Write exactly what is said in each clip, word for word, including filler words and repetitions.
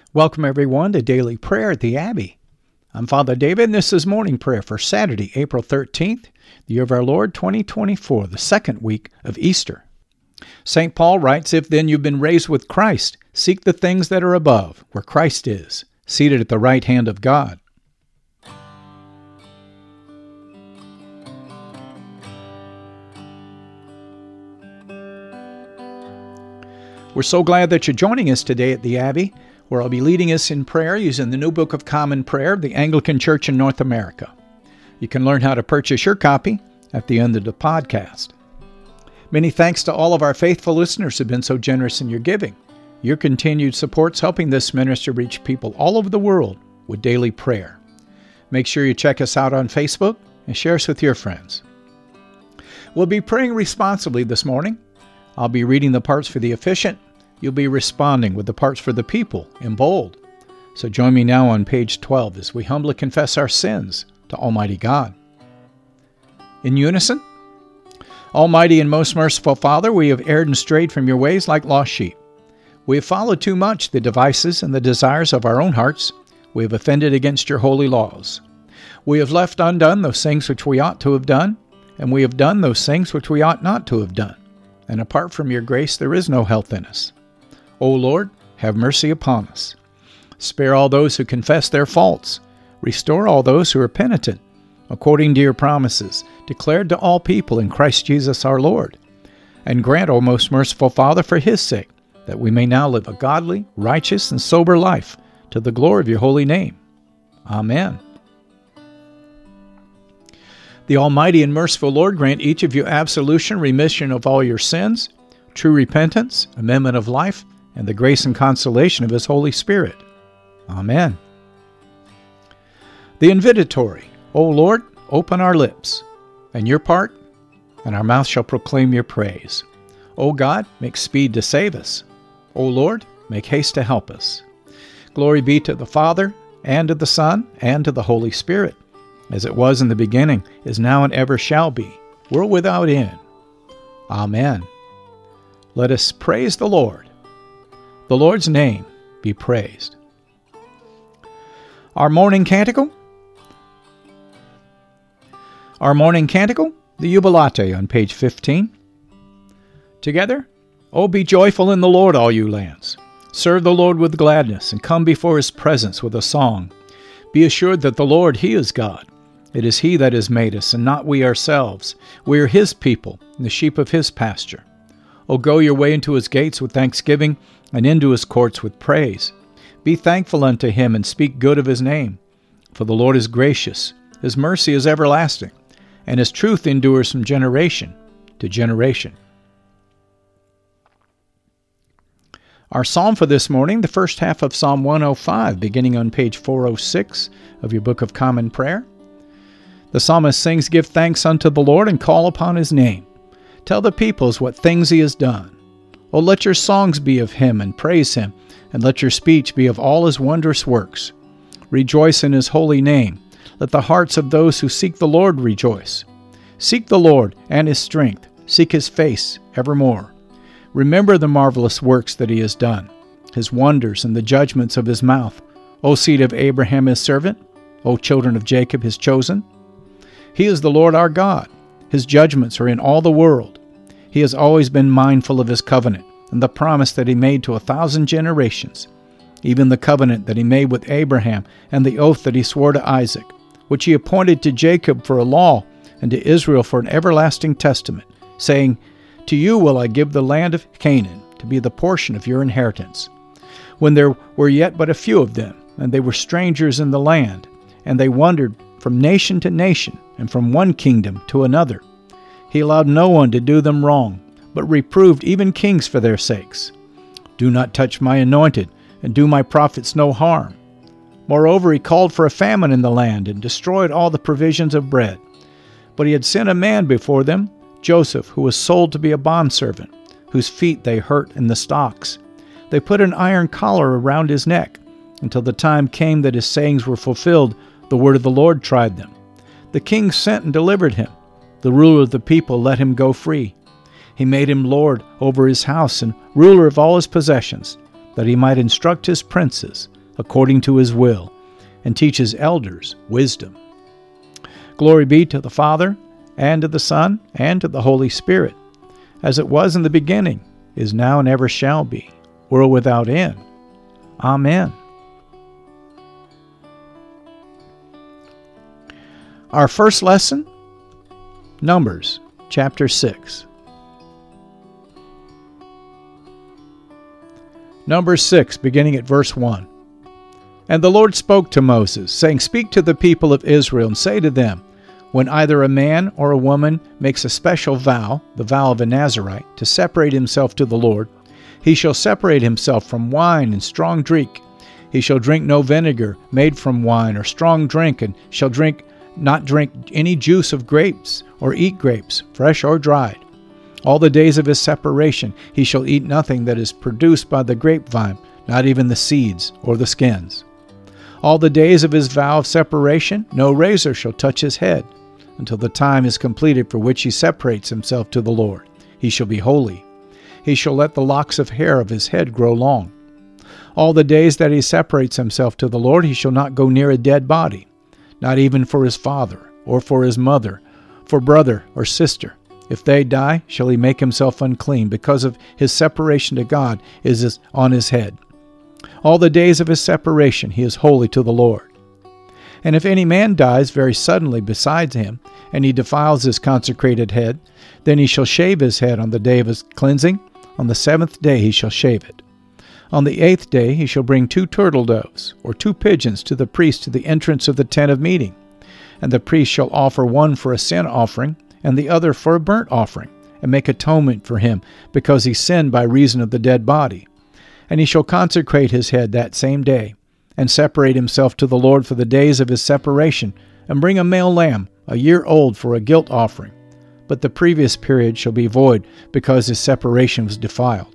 Welcome, everyone, to Daily Prayer at the Abbey. I'm Father David, and this is Morning Prayer for Saturday, April thirteenth, the year of our Lord, twenty twenty-four, the second week of Easter. Saint Paul writes, "If then you've been raised with Christ, seek the things that are above, where Christ is, seated at the right hand of God." We're so glad that you're joining us today at the Abbey, where I'll be leading us in prayer using the New Book of Common Prayer of the Anglican Church in North America. You can learn how to purchase your copy at the end of the podcast. Many thanks to all of our faithful listeners who have been so generous in your giving. Your continued support's helping this ministry reach people all over the world with daily prayer. Make sure you check us out on Facebook and share us with your friends. We'll be praying responsibly this morning. I'll be reading the parts for the efficient. You'll be responding with the parts for the people in bold. So join me now on page twelve as we humbly confess our sins to Almighty God. In unison, Almighty and most merciful Father, we have erred and strayed from your ways like lost sheep. We have followed too much the devices and the desires of our own hearts. We have offended against your holy laws. We have left undone those things which we ought to have done, and we have done those things which we ought not to have done. And apart from your grace, there is no health in us. O Lord, have mercy upon us. Spare all those who confess their faults. Restore all those who are penitent, according to your promises, declared to all people in Christ Jesus our Lord. And grant, O most merciful Father, for his sake, that we may now live a godly, righteous, and sober life, to the glory of your holy name. Amen. The Almighty and merciful Lord grant each of you absolution, remission of all your sins, true repentance, amendment of life, and the grace and consolation of his Holy Spirit. Amen. The invitatory. O Lord, open our lips, and your part, and our mouth shall proclaim your praise. O God, make speed to save us. O Lord, make haste to help us. Glory be to the Father, and to the Son, and to the Holy Spirit, as it was in the beginning, is now, and ever shall be, world without end. Amen. Let us praise the Lord. The Lord's name be praised. Our morning canticle. Our morning canticle, the Jubilate on page fifteen. Together, O be joyful in the Lord, all you lands. Serve the Lord with gladness, and come before his presence with a song. Be assured that the Lord, he is God. It is he that has made us, and not we ourselves. We are his people, and the sheep of his pasture. O go your way into his gates with thanksgiving, and into his courts with praise. Be thankful unto him, and speak good of his name. For the Lord is gracious, his mercy is everlasting, and his truth endures from generation to generation. Our psalm for this morning, the first half of Psalm one oh five, beginning on page four oh six of your Book of Common Prayer. The psalmist sings, "Give thanks unto the Lord, and call upon his name. Tell the peoples what things he has done. O let your songs be of him, and praise him, and let your speech be of all his wondrous works. Rejoice in his holy name. Let the hearts of those who seek the Lord rejoice. Seek the Lord and his strength. Seek his face evermore. Remember the marvelous works that he has done, his wonders and the judgments of his mouth. O seed of Abraham his servant, O children of Jacob his chosen. He is the Lord our God. His judgments are in all the world. He has always been mindful of his covenant and the promise that he made to a thousand generations, even the covenant that he made with Abraham and the oath that he swore to Isaac, which he appointed to Jacob for a law and to Israel for an everlasting testament, saying, To you will I give the land of Canaan to be the portion of your inheritance. When there were yet but a few of them, and they were strangers in the land, and they wandered from nation to nation, and from one kingdom to another. He allowed no one to do them wrong, but reproved even kings for their sakes. Do not touch my anointed, and do my prophets no harm. Moreover, he called for a famine in the land, and destroyed all the provisions of bread. But he had sent a man before them, Joseph, who was sold to be a bondservant, whose feet they hurt in the stocks. They put an iron collar around his neck, until the time came that his sayings were fulfilled. The word of the Lord tried them. The king sent and delivered him. The ruler of the people let him go free. He made him lord over his house and ruler of all his possessions, that he might instruct his princes, according to his will, and teach his elders wisdom. Glory be to the Father, and to the Son, and to the Holy Spirit, as it was in the beginning, is now, and ever shall be, world without end. Amen. Our first lesson, Numbers, chapter six. Numbers six, beginning at verse one. And the Lord spoke to Moses, saying, Speak to the people of Israel, and say to them, When either a man or a woman makes a special vow, the vow of a Nazirite, to separate himself to the Lord, he shall separate himself from wine and strong drink. He shall drink no vinegar made from wine or strong drink, and shall drink not drink any juice of grapes, or eat grapes, fresh or dried. All the days of his separation he shall eat nothing that is produced by the grapevine, not even the seeds or the skins. All the days of his vow of separation no razor shall touch his head, until the time is completed for which he separates himself to the Lord. He shall be holy. He shall let the locks of hair of his head grow long. All the days that he separates himself to the Lord he shall not go near a dead body, not even for his father, or for his mother, for brother or sister. If they die, shall he make himself unclean, because of his separation to God is on his head. All the days of his separation he is holy to the Lord. And if any man dies very suddenly beside him, and he defiles his consecrated head, then he shall shave his head on the day of his cleansing. On the seventh day he shall shave it. On the eighth day he shall bring two turtle doves, or two pigeons, to the priest to the entrance of the tent of meeting. And the priest shall offer one for a sin offering, and the other for a burnt offering, and make atonement for him, because he sinned by reason of the dead body. And he shall consecrate his head that same day, and separate himself to the Lord for the days of his separation, and bring a male lamb, a year old, for a guilt offering. But the previous period shall be void, because his separation was defiled.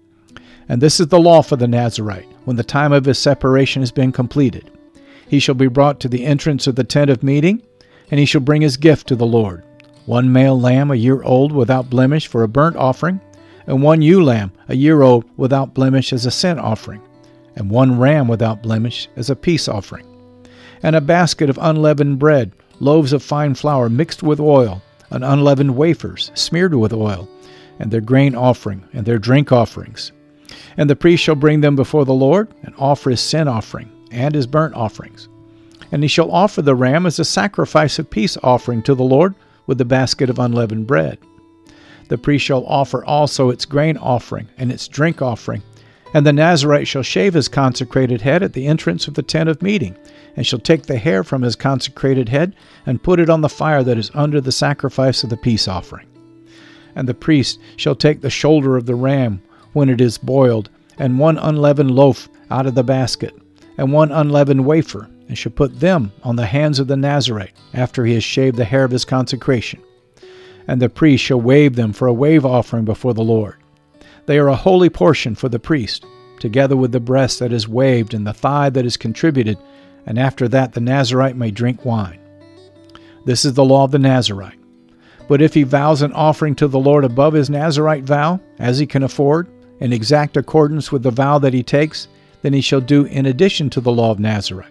And this is the law for the Nazirite, when the time of his separation has been completed. He shall be brought to the entrance of the tent of meeting, and he shall bring his gift to the Lord, one male lamb a year old without blemish for a burnt offering, and one ewe lamb a year old without blemish as a sin offering, and one ram without blemish as a peace offering, and a basket of unleavened bread, loaves of fine flour mixed with oil, and unleavened wafers smeared with oil, and their grain offering, and their drink offerings. And the priest shall bring them before the Lord, and offer his sin offering, and his burnt offerings. And he shall offer the ram as a sacrifice of peace offering to the Lord, with the basket of unleavened bread. The priest shall offer also its grain offering, and its drink offering. And the Nazirite shall shave his consecrated head at the entrance of the tent of meeting, and shall take the hair from his consecrated head, and put it on the fire that is under the sacrifice of the peace offering. And the priest shall take the shoulder of the ram when it is boiled, and one unleavened loaf out of the basket, and one unleavened wafer, and shall put them on the hands of the Nazirite, after he has shaved the hair of his consecration. And the priest shall wave them for a wave offering before the Lord. They are a holy portion for the priest, together with the breast that is waved and the thigh that is contributed, and after that the Nazirite may drink wine. This is the law of the Nazirite. But if he vows an offering to the Lord above his Nazirite vow, as he can afford, in exact accordance with the vow that he takes, then he shall do in addition to the law of Nazirite.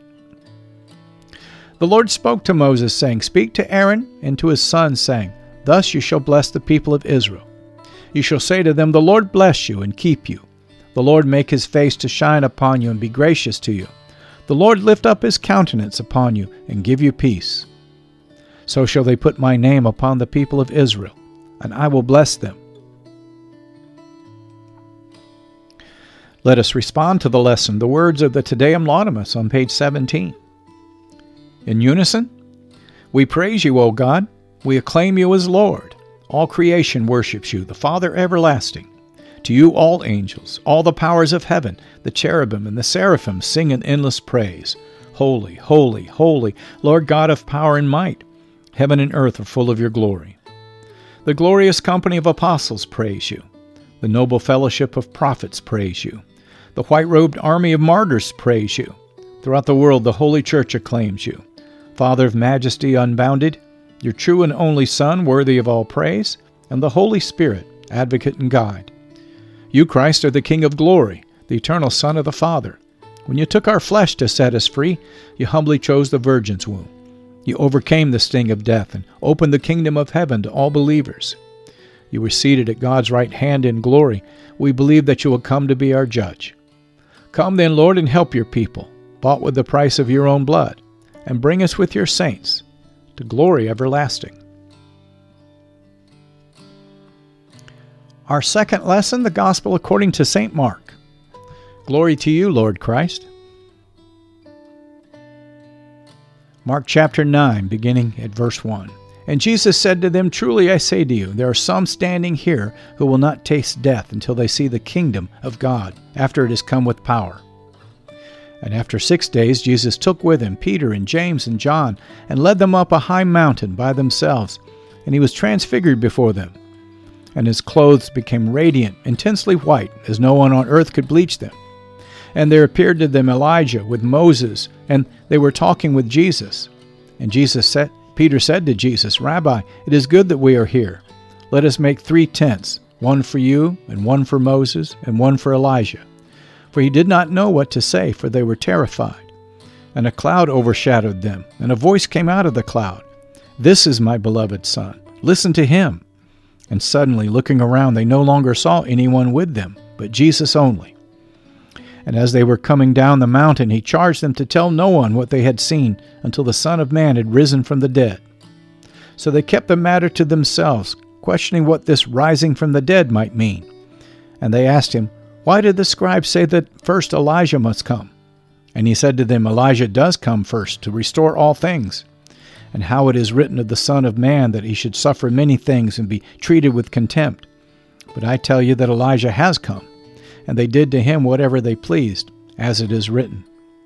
The Lord spoke to Moses, saying, Speak to Aaron and to his sons, saying, Thus you shall bless the people of Israel. You shall say to them, The Lord bless you and keep you. The Lord make his face to shine upon you and be gracious to you. The Lord lift up his countenance upon you and give you peace. So shall they put my name upon the people of Israel, and I will bless them. Let us respond to the lesson, the words of the Te Deum Laudamus on page seventeen. In unison, we praise you, O God. We acclaim you as Lord. All creation worships you, the Father everlasting. To you all angels, all the powers of heaven, the cherubim and the seraphim sing in endless praise. Holy, holy, holy, Lord God of power and might. Heaven and earth are full of your glory. The glorious company of apostles praise you. The noble fellowship of prophets praise you. The white-robed army of martyrs praise you. Throughout the world the Holy Church acclaims you. Father of majesty unbounded, your true and only Son, worthy of all praise, and the Holy Spirit, advocate and guide. You, Christ, are the King of glory, the eternal Son of the Father. When you took our flesh to set us free, you humbly chose the virgin's womb. You overcame the sting of death and opened the kingdom of heaven to all believers. You were seated at God's right hand in glory. We believe that you will come to be our judge. Come then, Lord, and help your people, bought with the price of your own blood, and bring us with your saints to glory everlasting. Our second lesson, the Gospel according to Saint Mark. Glory to you, Lord Christ. Mark chapter nine, beginning at verse one. And Jesus said to them, Truly I say to you, there are some standing here who will not taste death until they see the kingdom of God, after it has come with power. And after six days Jesus took with him Peter and James and John, and led them up a high mountain by themselves, and he was transfigured before them. And his clothes became radiant, intensely white, as no one on earth could bleach them. And there appeared to them Elijah with Moses, and they were talking with Jesus. And Jesus said, Peter said to Jesus, Rabbi, it is good that we are here. Let us make three tents, one for you, and one for Moses, and one for Elijah. For he did not know what to say, for they were terrified. And a cloud overshadowed them, and a voice came out of the cloud. This is my beloved Son. Listen to him. And suddenly, looking around, they no longer saw anyone with them, but Jesus only. And as they were coming down the mountain, he charged them to tell no one what they had seen until the Son of Man had risen from the dead. So they kept the matter to themselves, questioning what this rising from the dead might mean. And they asked him, Why did the scribes say that first Elijah must come? And he said to them, Elijah does come first to restore all things. And how it is written of the Son of Man that he should suffer many things and be treated with contempt. But I tell you that Elijah has come, and they did to him whatever they pleased, as it is written.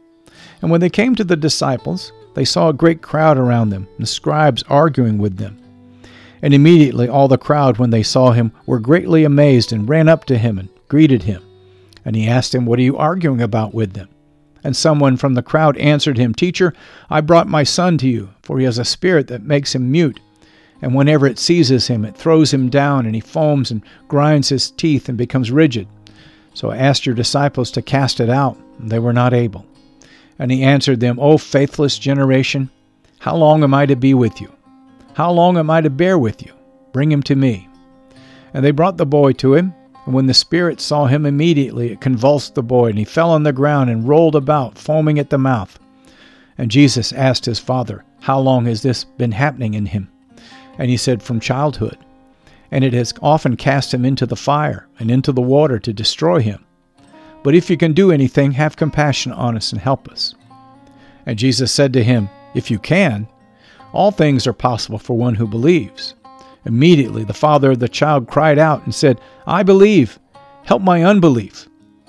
And when they came to the disciples, they saw a great crowd around them, and scribes arguing with them. And immediately all the crowd, when they saw him, were greatly amazed, and ran up to him and greeted him. And he asked them, What are you arguing about with them? And someone from the crowd answered him, Teacher, I brought my son to you, for he has a spirit that makes him mute. And whenever it seizes him, it throws him down, and he foams and grinds his teeth and becomes rigid. So I asked your disciples to cast it out, and they were not able. And he answered them, O faithless generation, how long am I to be with you? How long am I to bear with you? Bring him to me. And they brought the boy to him, and when the spirit saw him immediately, it convulsed the boy, and he fell on the ground and rolled about, foaming at the mouth. And Jesus asked his father, How long has this been happening in him? And he said, From childhood. And it has often cast him into the fire and into the water to destroy him. But if you can do anything, have compassion on us and help us. And Jesus said to him, If you can, all things are possible for one who believes. Immediately the father of the child cried out and said, I believe, help my unbelief.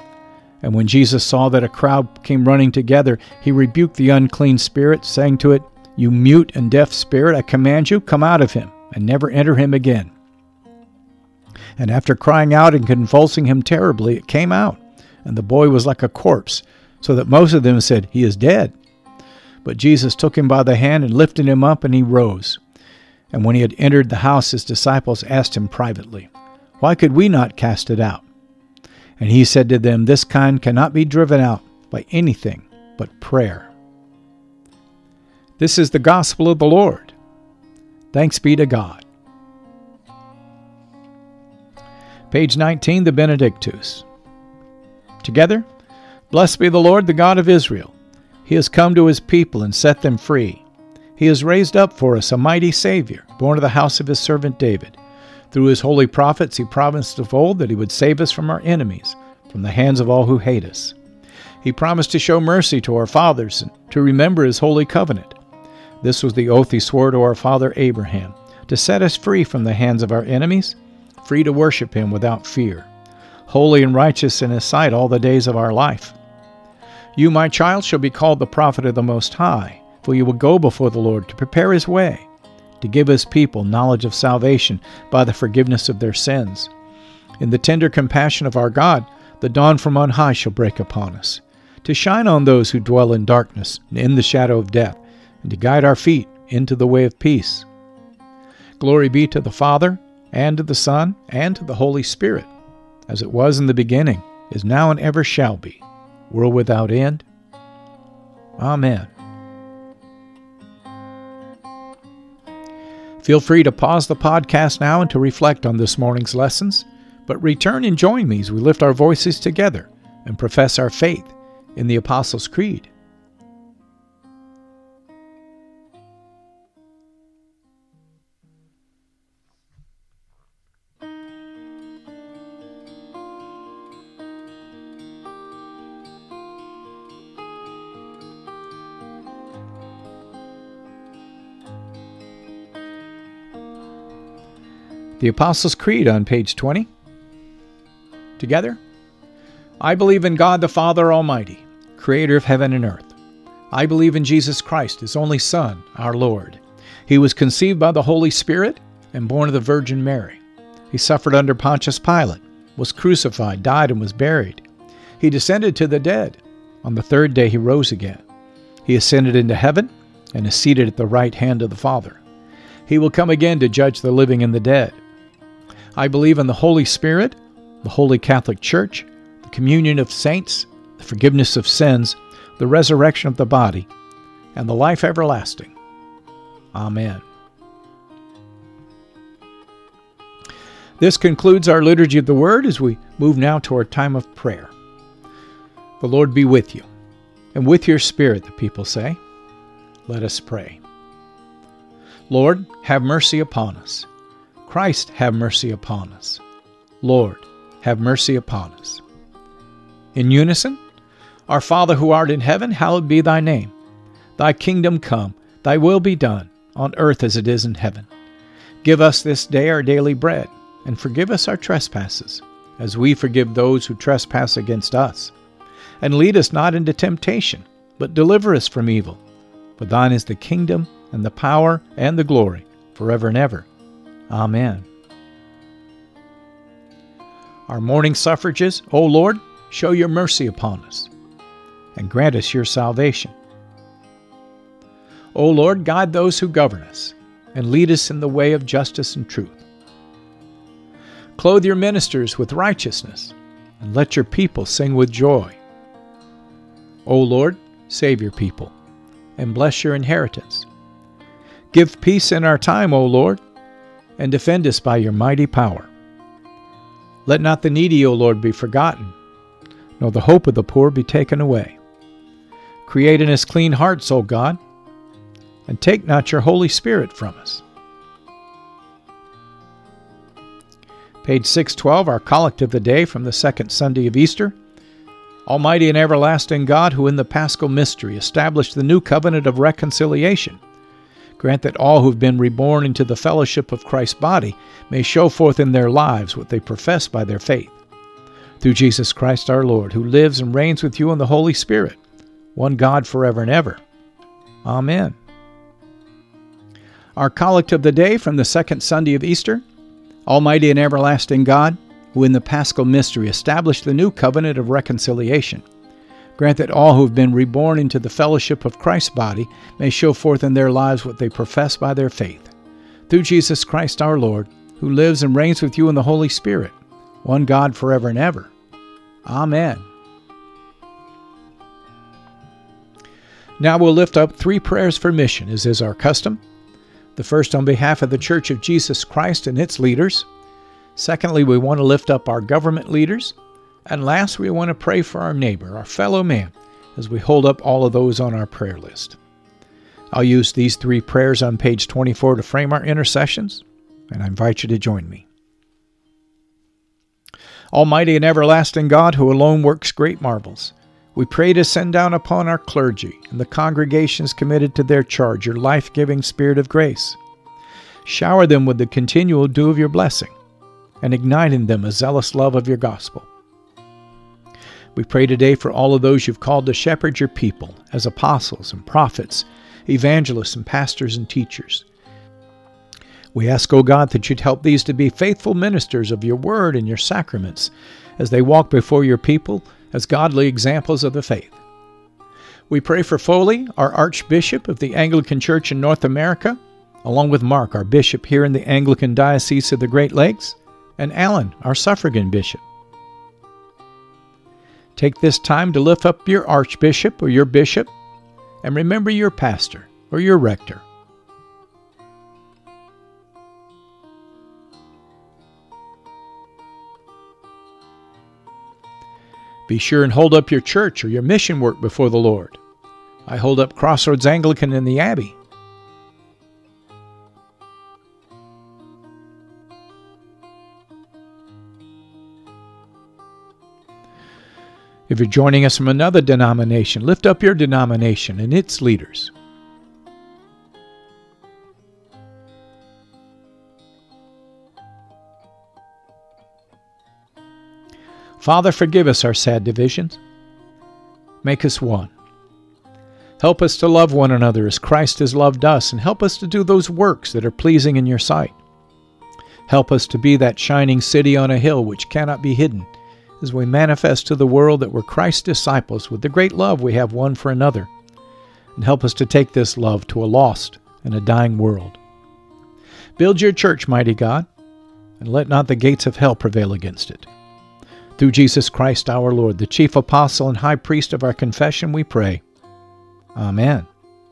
And when Jesus saw that a crowd came running together, he rebuked the unclean spirit, saying to it, You mute and deaf spirit, I command you, come out of him, and never enter him again. And after crying out and convulsing him terribly, it came out, and the boy was like a corpse, so that most of them said, He is dead. But Jesus took him by the hand and lifted him up, and he rose. And when he had entered the house, his disciples asked him privately, Why could we not cast it out? And he said to them, This kind cannot be driven out by anything but prayer. This is the gospel of the Lord. Thanks be to God. Page nineteen, the Benedictus. Together, Blessed be the Lord, the God of Israel. He has come to his people and set them free. He has raised up for us a mighty Savior, born of the house of his servant David. Through his holy prophets he promised of old that he would save us from our enemies, from the hands of all who hate us. He promised to show mercy to our fathers and to remember his holy covenant. This was the oath he swore to our father Abraham, to set us free from the hands of our enemies, free to worship him without fear, holy and righteous in his sight all the days of our life. You, my child, shall be called the prophet of the Most High, for you will go before the Lord to prepare his way, to give his people knowledge of salvation by the forgiveness of their sins. In the tender compassion of our God, the dawn from on high shall break upon us, to shine on those who dwell in darkness and in the shadow of death, and to guide our feet into the way of peace. Glory be to the Father, and to the Son, and to the Holy Spirit, as it was in the beginning, is now, and ever shall be, world without end. Amen. Feel free to pause the podcast now and to reflect on this morning's lessons, but return and join me as we lift our voices together and profess our faith in the Apostles' Creed. The Apostles' Creed on page twenty. Together. I believe in God the Father Almighty, creator of heaven and earth. I believe in Jesus Christ, his only Son, our Lord. He was conceived by the Holy Spirit and born of the Virgin Mary. He suffered under Pontius Pilate, was crucified, died, and was buried. He descended to the dead. On the third day he rose again. He ascended into heaven and is seated at the right hand of the Father. He will come again to judge the living and the dead. I believe in the Holy Spirit, the Holy Catholic Church, the communion of saints, the forgiveness of sins, the resurrection of the body, and the life everlasting. Amen. This concludes our Liturgy of the Word as we move now to our time of prayer. The Lord be with you, and with your spirit, the people say. Let us pray. Lord, have mercy upon us. Christ, have mercy upon us. Lord, have mercy upon us. In unison, Our Father who art in heaven, hallowed be thy name. Thy kingdom come, thy will be done, on earth as it is in heaven. Give us this day our daily bread, and forgive us our trespasses, as we forgive those who trespass against us. And lead us not into temptation, but deliver us from evil. For thine is the kingdom, and the power, and the glory, forever and ever. Amen. Our morning suffrages, O Lord, show your mercy upon us, and grant us your salvation. O Lord, guide those who govern us, and lead us in the way of justice and truth. Clothe your ministers with righteousness, and let your people sing with joy. O Lord, save your people, and bless your inheritance. Give peace in our time, O Lord, and defend us by your mighty power. Let not the needy, O Lord, be forgotten, nor the hope of the poor be taken away. Create in us clean hearts, O God, and take not your Holy Spirit from us. Page six twelve, our collect of the day from the second Sunday of Easter. Almighty and everlasting God, who in the Paschal mystery established the new covenant of reconciliation, grant that all who have been reborn into the fellowship of Christ's body may show forth in their lives what they profess by their faith. Through Jesus Christ our Lord, who lives and reigns with you in the Holy Spirit, one God forever and ever. Amen. Our collect of the day from the second Sunday of Easter. Almighty and everlasting God, who in the Paschal mystery established the new covenant of reconciliation, grant that all who have been reborn into the fellowship of Christ's body may show forth in their lives what they profess by their faith. Through Jesus Christ our Lord, who lives and reigns with you in the Holy Spirit, one God forever and ever. Amen. Now we'll lift up three prayers for mission, as is our custom. The first on behalf of the Church of Jesus Christ and its leaders. Secondly, we want to lift up our government leaders. And last, we want to pray for our neighbor, our fellow man, as we hold up all of those on our prayer list. I'll use these three prayers on page twenty-four to frame our intercessions, and I invite you to join me. Almighty and everlasting God, who alone works great marvels, we pray to send down upon our clergy and the congregations committed to their charge your life-giving spirit of grace. Shower them with the continual dew of your blessing, and ignite in them a zealous love of your gospel. We pray today for all of those you've called to shepherd your people as apostles and prophets, evangelists and pastors and teachers. We ask, O God, that you'd help these to be faithful ministers of your word and your sacraments as they walk before your people as godly examples of the faith. We pray for Foley, our Archbishop of the Anglican Church in North America, along with Mark, our Bishop here in the Anglican Diocese of the Great Lakes, and Alan, our Suffragan Bishop. Take this time to lift up your archbishop or your bishop, and remember your pastor or your rector. Be sure and hold up your church or your mission work before the Lord. I hold up Crossroads Anglican in the Abbey. If you're joining us from another denomination, lift up your denomination and its leaders. Father, forgive us our sad divisions. Make us one. Help us to love one another as Christ has loved us, and help us to do those works that are pleasing in your sight. Help us to be that shining city on a hill which cannot be hidden, as we manifest to the world that we're Christ's disciples with the great love we have one for another. And help us to take this love to a lost and a dying world. Build your church, mighty God, and let not the gates of hell prevail against it. Through Jesus Christ our Lord, the chief apostle and high priest of our confession, we pray. Amen.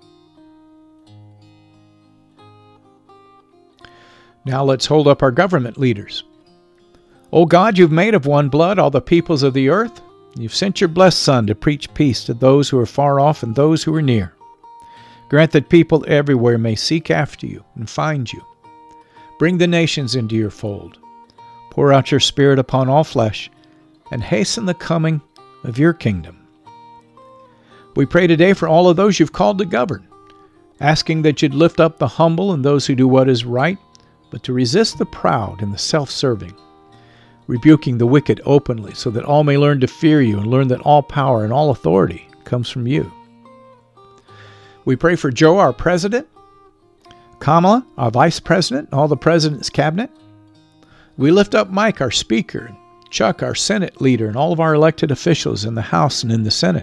Now let's hold up our government leaders. O God, you've made of one blood all the peoples of the earth. You've sent your blessed Son to preach peace to those who are far off and those who are near. Grant that people everywhere may seek after you and find you. Bring the nations into your fold. Pour out your Spirit upon all flesh, and hasten the coming of your kingdom. We pray today for all of those you've called to govern, asking that you'd lift up the humble and those who do what is right, but to resist the proud and the self-serving, rebuking the wicked openly, so that all may learn to fear you and learn that all power and all authority comes from you. We pray for Joe, our president, Kamala, our vice president, and all the president's cabinet. We lift up Mike, our speaker, and Chuck, our Senate leader, and all of our elected officials in the House and in the Senate.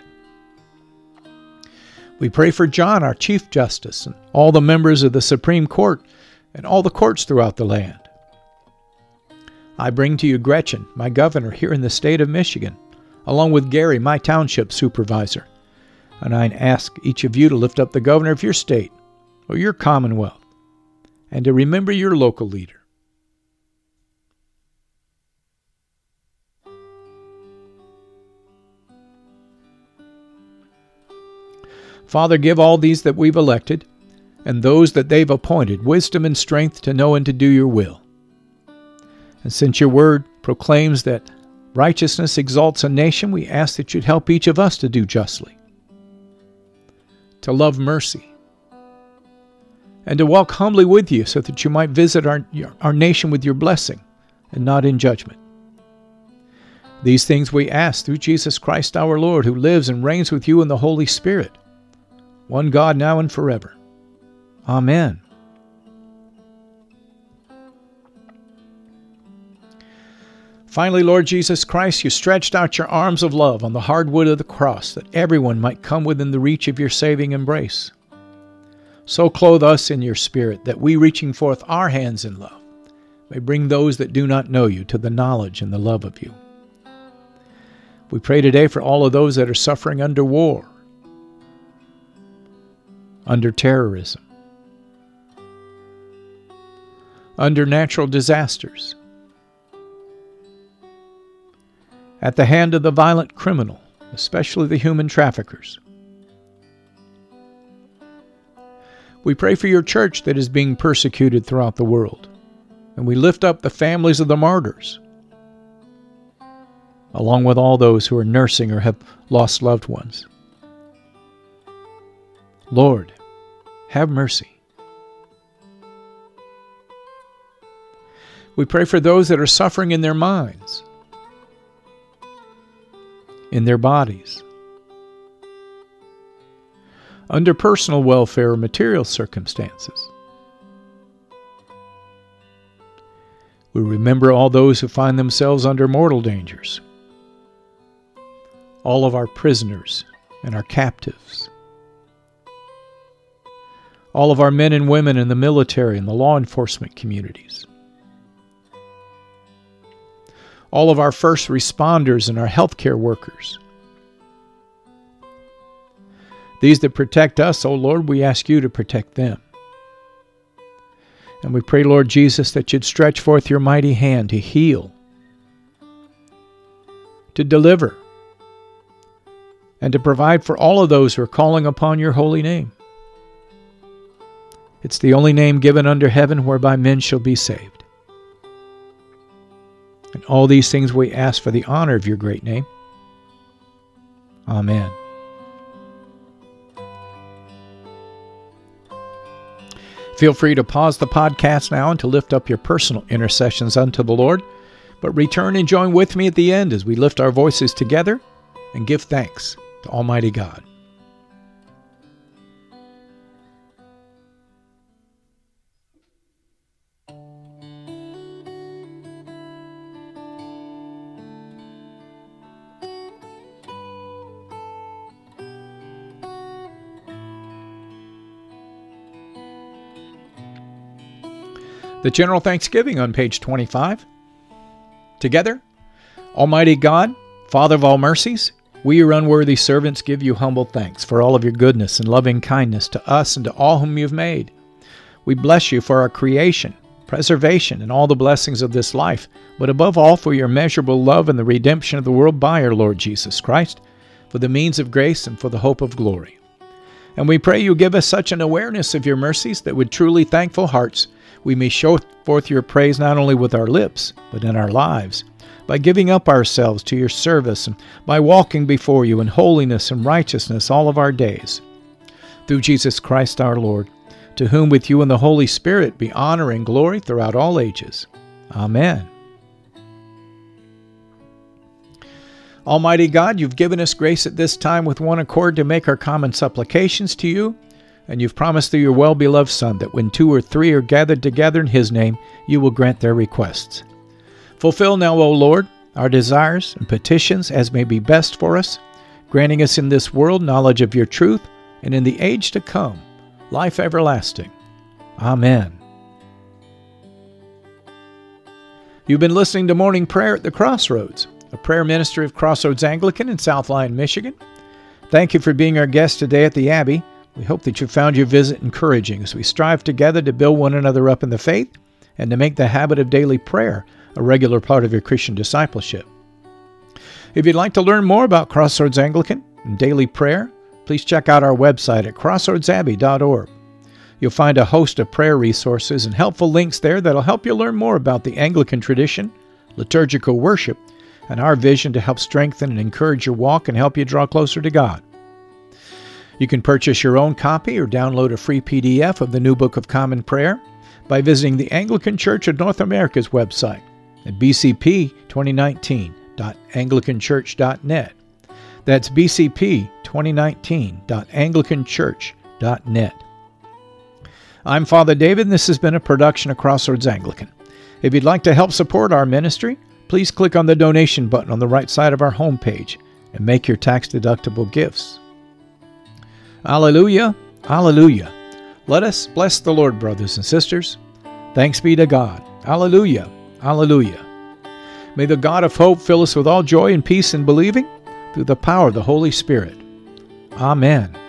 We pray for John, our Chief Justice, and all the members of the Supreme Court and all the courts throughout the land. I bring to you Gretchen, my governor here in the state of Michigan, along with Gary, my township supervisor. And I ask each of you to lift up the governor of your state or your commonwealth, and to remember your local leader. Father, give all these that we've elected, and those that they've appointed, wisdom and strength to know and to do your will. And since your word proclaims that righteousness exalts a nation, we ask that you'd help each of us to do justly, to love mercy, and to walk humbly with you so that you might visit our, our nation with your blessing and not in judgment. These things we ask through Jesus Christ our Lord, who lives and reigns with you in the Holy Spirit, one God, now and forever. Amen. Finally, Lord Jesus Christ, you stretched out your arms of love on the hard wood of the cross, that everyone might come within the reach of your saving embrace. So clothe us in your Spirit, that we, reaching forth our hands in love, may bring those that do not know you to the knowledge and the love of you. We pray today for all of those that are suffering under war, under terrorism, under natural disasters, at the hand of the violent criminal, especially the human traffickers. We pray for your church that is being persecuted throughout the world, and we lift up the families of the martyrs, along with all those who are nursing or have lost loved ones. Lord, have mercy. We pray for those that are suffering in their minds, in their bodies, under personal welfare or material circumstances. We remember all those who find themselves under mortal dangers, all of our prisoners and our captives, all of our men and women in the military and the law enforcement communities, all of our first responders and our healthcare workers, These that protect us, O Lord, we ask you to protect them. And we pray, Lord Jesus, that you'd stretch forth your mighty hand to heal, to deliver, and to provide for all of those who are calling upon your holy name. It's the only name given under heaven whereby men shall be saved. And all these things we ask for the honor of your great name. Amen. Feel free to pause the podcast now and to lift up your personal intercessions unto the Lord, but return and join with me at the end as we lift our voices together and give thanks to Almighty God. The General Thanksgiving on page twenty-five. Together, Almighty God, Father of all mercies, we, your unworthy servants, give you humble thanks for all of your goodness and loving kindness to us and to all whom you have made. We bless you for our creation, preservation, and all the blessings of this life, but above all for your immeasurable love and the redemption of the world by our Lord Jesus Christ, for the means of grace and for the hope of glory. And we pray you give us such an awareness of your mercies that with truly thankful hearts we may show forth your praise not only with our lips, but in our lives, by giving up ourselves to your service and by walking before you in holiness and righteousness all of our days. Through Jesus Christ our Lord, to whom with you and the Holy Spirit be honor and glory throughout all ages. Amen. Almighty God, you've given us grace at this time with one accord to make our common supplications to you, and you've promised through your well-beloved Son that when two or three are gathered together in his name, you will grant their requests. Fulfill now, O Lord, our desires and petitions as may be best for us, granting us in this world knowledge of your truth, and in the age to come, life everlasting. Amen. You've been listening to Morning Prayer at the Crossroads, a prayer ministry of Crossroads Anglican in South Lyon, Michigan. Thank you for being our guest today at the Abbey. We hope that you found your visit encouraging as we strive together to build one another up in the faith and to make the habit of daily prayer a regular part of your Christian discipleship. If you'd like to learn more about Crossroads Anglican and daily prayer, please check out our website at crossroads abbey dot org. You'll find a host of prayer resources and helpful links there that'll help you learn more about the Anglican tradition, liturgical worship, and our vision to help strengthen and encourage your walk and help you draw closer to God. You can purchase your own copy or download a free P D F of the New Book of Common Prayer by visiting the Anglican Church of North America's website at b c p twenty nineteen dot anglican church dot net. That's b c p twenty nineteen dot anglican church dot net. I'm Father David, and this has been a production of Crossroads Anglican. If you'd like to help support our ministry, please click on the donation button on the right side of our homepage and make your tax-deductible gifts. Hallelujah, hallelujah. Let us bless the Lord, brothers and sisters. Thanks be to God. Hallelujah, hallelujah. May the God of hope fill us with all joy and peace in believing through the power of the Holy Spirit. Amen.